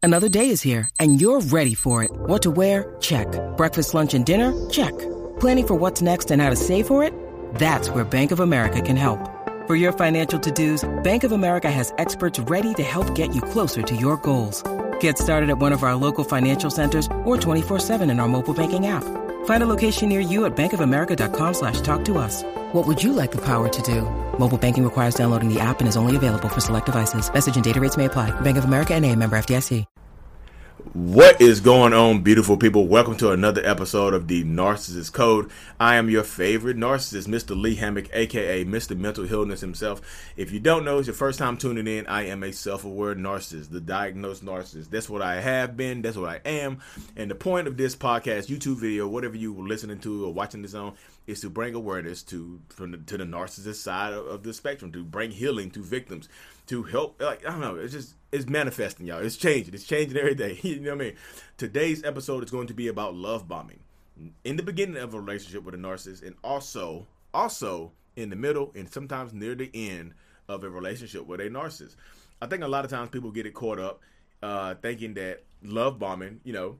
Another day is here, and you're ready for it. What to wear? Check. Breakfast, lunch, and dinner? Check. Planning for what's next and how to save for it? That's where Bank of America can help. For your financial to-dos, Bank of America has experts ready to help get you closer to your goals. Get started at one of our local financial centers or 24/7 in our mobile banking app. Find a location near you at bankofamerica.com/talktous. What would you like the power to do? Mobile banking requires downloading the app and is only available for select devices. Message and data rates may apply. Bank of America N.A., member FDIC. What is going on, beautiful people? Welcome to another episode of the Narcissist Code. I am your favorite narcissist, Mr. Lee Hammock, aka Mr. Mental Illness himself. If you don't know, it's your first time tuning in. I am a self-aware narcissist, the diagnosed narcissist. That's what I have been. That's what I am. And the point of this podcast, YouTube video, whatever you were listening to or watching this on, is to bring awareness to the narcissist side of the spectrum, to bring healing to victims, to help. I don't know. It's manifesting, y'all. It's changing every day. You know what I mean? Today's episode is going to be about love bombing in the beginning of a relationship with a narcissist, and also in the middle and sometimes near the end of a relationship with a narcissist. I think a lot of times people get it caught up thinking that love bombing,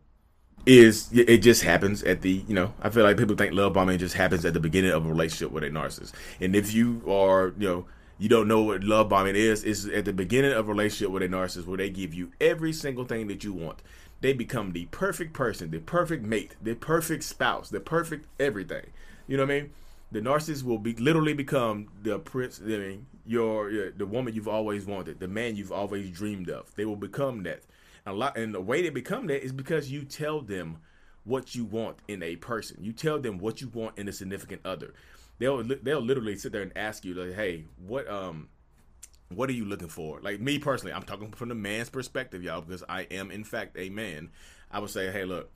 it just happens at the, I feel like people think love bombing just happens at the beginning of a relationship with a narcissist. And if you are, you don't know what love bombing is, it's at the beginning of a relationship with a narcissist where they give you every single thing that you want. They become the perfect person, the perfect mate, the perfect spouse, the perfect everything. You know what I mean? The narcissist will literally become the prince, the woman you've always wanted, the man you've always dreamed of. They will become that. And the way they become that is because you tell them what you want in a person. You tell them what you want in a significant other. They'll literally sit there and ask you, like, hey, what are you looking for? Like, me personally, I'm talking from the man's perspective, y'all, because I am in fact a man. I would say, hey, look,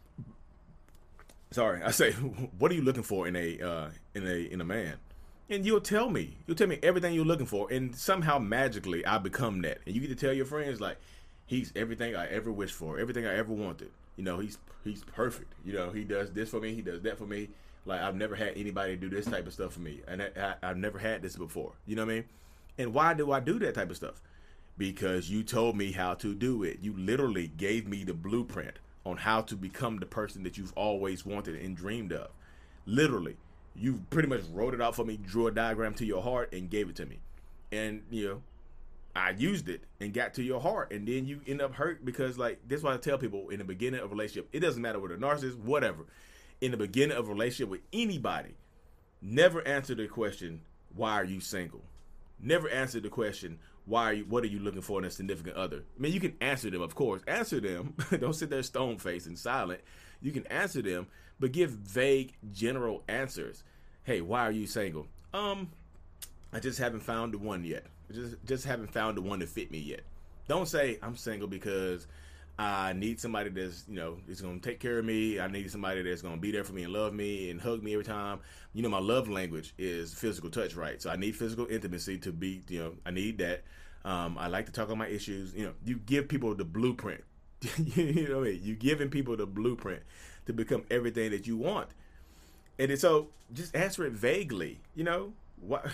I say, what are you looking for in a man? And you'll tell me everything you're looking for, and somehow magically I become that. And you get to tell your friends, like, he's everything I ever wished for, everything I ever wanted. He's perfect. He does this for me, he does that for me. Like, I've never had anybody do this type of stuff for me, and I've never had this before. You know what I mean? And why do I do that type of stuff? Because you told me how to do it. You literally gave me the blueprint on how to become the person that you've always wanted and dreamed of. Literally, you pretty much wrote it out for me, drew a diagram to your heart, and gave it to me. And I used it and got to your heart, and then you end up hurt because, like, that's why I tell people in the beginning of a relationship, it doesn't matter with a narcissist, whatever. In the beginning of a relationship with anybody, never answer the question, why are you single? Never answer the question, what are you looking for in a significant other? I mean, you can answer them, of course. Answer them. Don't sit there stone-faced and silent. You can answer them, but give vague, general answers. Hey, why are you single? I just haven't found the one yet. Just haven't found the one to fit me yet. Don't say I'm single because I need somebody that's, is going to take care of me. I need somebody that's going to be there for me and love me and hug me every time. My love language is physical touch, right? So I need physical intimacy to be, I need that. I like to talk on my issues. You give people the blueprint. You know what I mean? You're giving people the blueprint to become everything that you want. And so just answer it vaguely, What,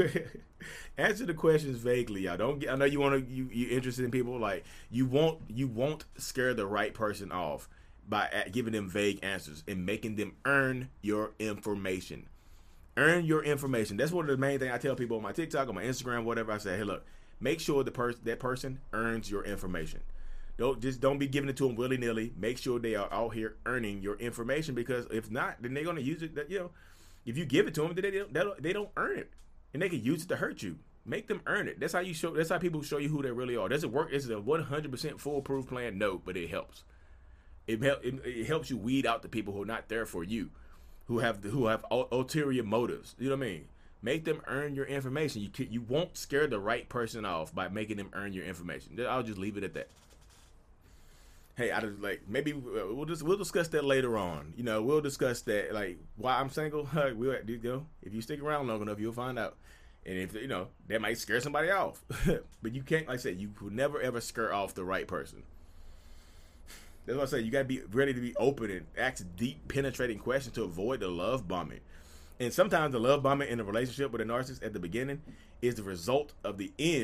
answer the questions vaguely, y'all. I know you're interested in people, like, you won't scare the right person off by giving them vague answers and making them earn your information. Earn your information. That's one of the main things I tell people on my TikTok, on my Instagram, whatever. I say, hey, look, make sure that person earns your information. Don't be giving it to them willy nilly. Make sure they are out here earning your information, because if not, then they're gonna use it. If you give it to them, they don't earn it, and they can use it to hurt you. Make them earn it. That's how people show you who they really are. Does it work? Is it a 100% foolproof plan? No, but it helps. It helps you weed out the people who are not there for you, who have ulterior motives. You know what I mean? Make them earn your information. You won't scare the right person off by making them earn your information. I'll just leave it at that. Hey, maybe we'll discuss that later on. We'll discuss that, like, why I'm single. If you stick around long enough, you'll find out. And if that might scare somebody off, but you can't. Like I said, you will never ever scare off the right person. That's what I say. You gotta be ready to be open and ask deep, penetrating questions to avoid the love bombing. And sometimes the love bombing in a relationship with a narcissist at the beginning is the result of the end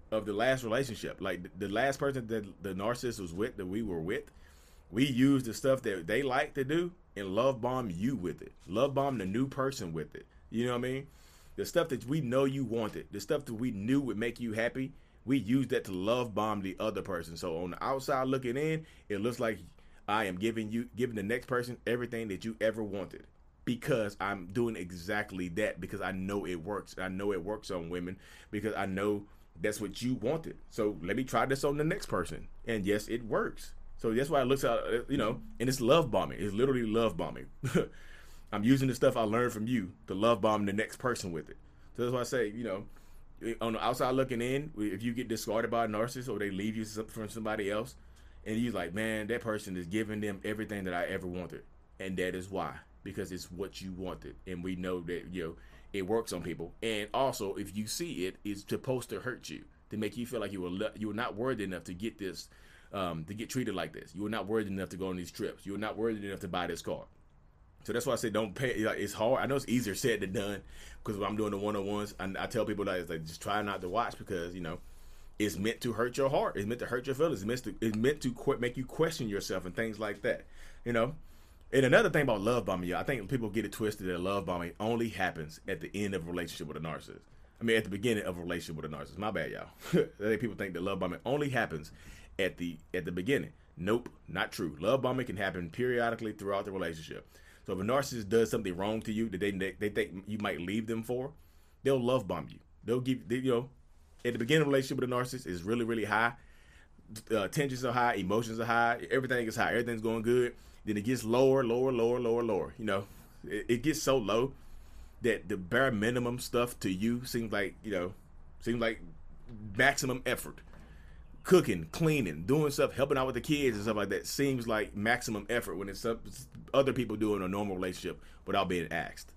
of the last relationship. Like the last person that the narcissist was with, that we were with, we used the stuff that they like to do and love bomb you with it. Love bomb the new person with it. You know what I mean? The stuff that we know you wanted, the stuff that we knew would make you happy, we used that to love bomb the other person. So on the outside looking in, it looks like I am giving the next person everything that you ever wanted, because I'm doing exactly that, because I know it works. I know it works on women because I know that's what you wanted. So let me try this on the next person. And yes, it works. So that's why it looks out, and it's love bombing. It's literally love bombing. I'm using the stuff I learned from you to love bomb the next person with it. So that's why I say, on the outside looking in, if you get discarded by a narcissist or they leave you from somebody else, and you're like, man, that person is giving them everything that I ever wanted. And that is why, because it's what you wanted. And we know that, it works on people. And also, if you see it, it's supposed to hurt you, to make you feel like you were not worthy enough to get this, to get treated like this. You were not worthy enough to go on these trips. You were not worthy enough to buy this car. So that's why I say don't pay. Like, it's hard. I know it's easier said than done, because when I'm doing the one-on-ones, I tell people that it's like, just try not to watch, because it's meant to hurt your heart. It's meant to hurt your feelings. It's meant to make you question yourself and things like that. And another thing about love bombing, I think people get it twisted that love bombing only happens at the end of a relationship with a narcissist. I mean, at the beginning of a relationship with a narcissist. My bad, y'all. People think that love bombing only happens at the beginning. Nope, not true. Love bombing can happen periodically throughout the relationship. So if a narcissist does something wrong to you that they think you might leave them for, they'll love bomb you. They'll give, at the beginning of a relationship with a narcissist is really, really high. Tensions are high, emotions are high, everything is high, everything's going good. Then it gets lower. It gets so low that the bare minimum stuff to you seems like maximum effort. Cooking, cleaning, doing stuff, helping out with the kids and stuff like that seems like maximum effort when it's other people doing a normal relationship without being asked.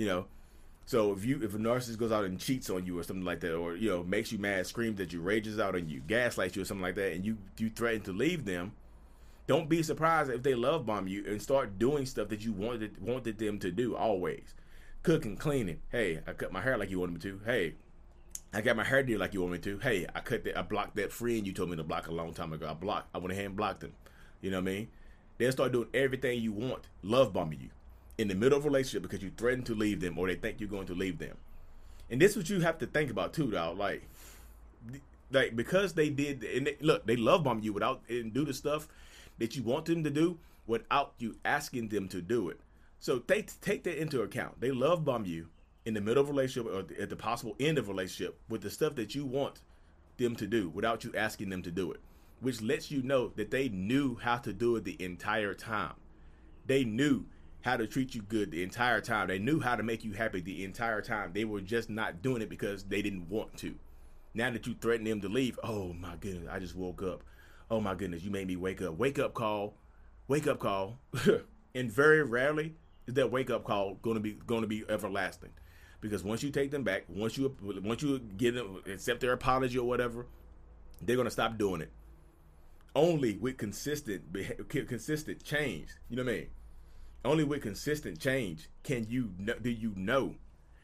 So if a narcissist goes out and cheats on you or something like that, or makes you mad, screams at you, rages out on you, gaslights you or something like that, and you threaten to leave them, don't be surprised if they love bomb you and start doing stuff that you wanted them to do always. Cooking, cleaning. Hey, I cut my hair like you wanted me to. Hey, I got my hair did like you want me to. Hey, I blocked that friend you told me to block a long time ago. I went ahead and blocked them. You know what I mean? They'll start doing everything you want, love bombing you in the middle of a relationship because you threaten to leave them or they think you're going to leave them. And this is what you have to think about too, dog. Like because they did, and they love bomb you and do the stuff that you want them to do without you asking them to do it. So they take that into account. They love bomb you in the middle of a relationship or at the possible end of a relationship with the stuff that you want them to do without you asking them to do it, which lets you know that they knew how to do it the entire time. They knew how to treat you good the entire time. They knew how to make you happy the entire time. They were just not doing it because they didn't want to. Now that you threaten them to leave, oh my goodness, I just woke up. Oh my goodness, you made me wake up. Wake up call. Wake up call. And very rarely is that wake up call going to be everlasting. Because once you take them back, once you get them, accept their apology or whatever, they're going to stop doing it. Only with consistent change, you know what I mean? Only with consistent change do you know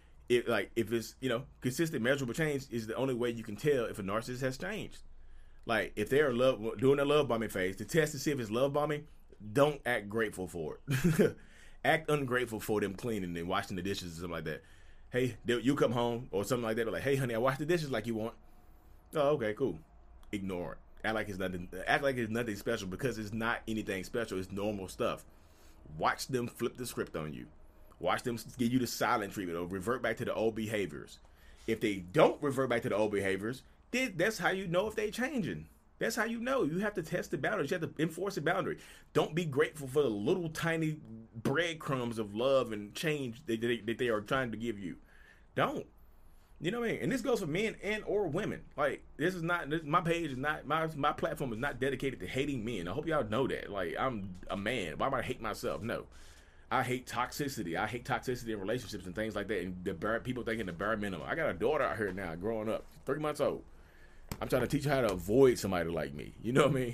if it's, consistent measurable change is the only way you can tell if a narcissist has changed. Like if they're doing a love bombing phase, to test to see if it's love bombing, don't act grateful for it. Act ungrateful for them cleaning and washing the dishes or something like that. Hey, you come home or something like that. They're like, hey, honey, I washed the dishes like you want. Oh, okay, cool. Ignore it. Act like it's nothing special because it's not anything special. It's normal stuff. Watch them flip the script on you. Watch them give you the silent treatment or revert back to the old behaviors. If they don't revert back to the old behaviors, that's how you know if they're changing. That's how you know. You have to test the boundaries. You have to enforce a boundary. Don't be grateful for the little tiny breadcrumbs of love and change that they are trying to give you. Don't. You know what I mean? And this goes for men and or women. Like, my page is not, my platform is not dedicated to hating men. I hope y'all know that. Like, I'm a man. Why would I hate myself? No. I hate toxicity. I hate toxicity in relationships and things like that. And people thinking the bare minimum. I got a daughter out here now growing up, 3 months old. I'm trying to teach her how to avoid somebody like me. You know what I mean?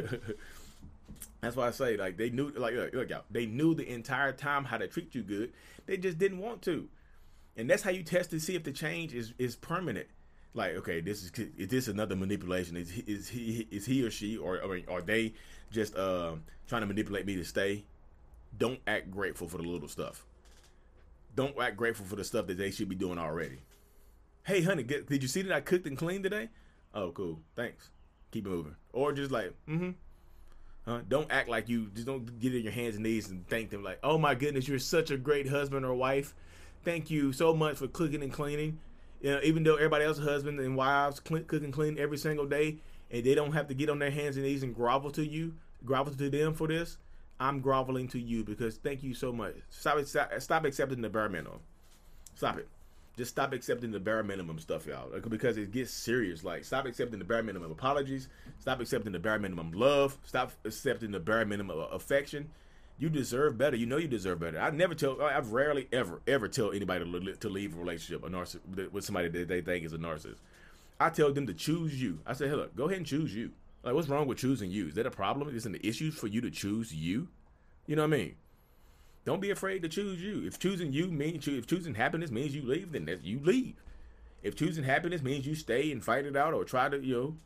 That's why I say, like, they knew, like, look, y'all, they knew the entire time how to treat you good. They just didn't want to. And that's how you test to see if the change is permanent. Like, okay, is this another manipulation? Is he or she or are they just trying to manipulate me to stay? Don't act grateful for the little stuff. Don't act grateful for the stuff that they should be doing already. Hey, honey, did you see that I cooked and cleaned today? Oh, cool. Thanks. Keep moving. Or just like, don't act like you just don't get in your hands and knees and thank them like, oh my goodness, you're such a great husband or wife. Thank you so much for cooking and cleaning. You know, even though everybody else's husband and wives cook and clean every single day, and they don't have to get on their hands and knees and grovel to them for this. I'm groveling to you because thank you so much. Stop accepting the bare minimum. Stop it. Just stop accepting the bare minimum stuff, y'all, because it gets serious. Like, stop accepting the bare minimum apologies. Stop accepting the bare minimum love. Stop accepting the bare minimum affection. You deserve better. You know you deserve better. I've rarely ever tell anybody to leave a relationship with somebody that they think is a narcissist. I tell them to choose you. I say, hey, look, go ahead and choose you. Like, what's wrong with choosing you? Is that a problem? Is it an issue for you to choose you? You know what I mean? Don't be afraid to choose you. If choosing happiness means you leave, then you leave. If choosing happiness means you stay and fight it out or try to, you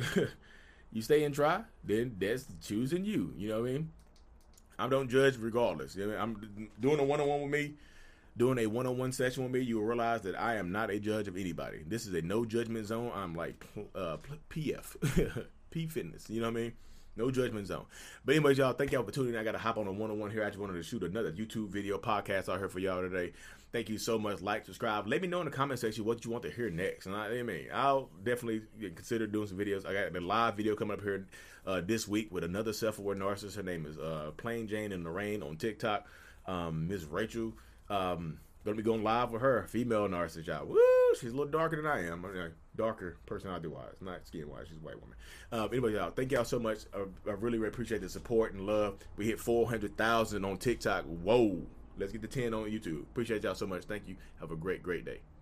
stay and try, then that's choosing you. You know what I mean? I don't judge regardless. You know what I mean? I'm doing a one-on-one with me, doing a one-on-one session with me. You will realize that I am not a judge of anybody. This is a no judgment zone. I'm like PF, P Fitness. You know what I mean? No judgment zone. But anyways, y'all, thank y'all for tuning in. I got to hop on a one-on-one here. I just wanted to shoot another YouTube video podcast out here for y'all today. Thank you so much. Like, subscribe. Let me know in the comment section what you want to hear next. And I'll definitely consider doing some videos. I got a live video coming up here this week with another self-aware narcissist. Her name is Plain Jane and Lorraine on TikTok. Miss Rachel. Gonna be going live with her, female narcissist, y'all. Woo! She's a little darker than I am. Darker personality-wise, not skin-wise. She's a white woman. Anyway, y'all, thank y'all so much. I really, really appreciate the support and love. We hit 400,000 on TikTok. Whoa! Let's get to 10 on YouTube. Appreciate y'all so much. Thank you. Have a great, great day.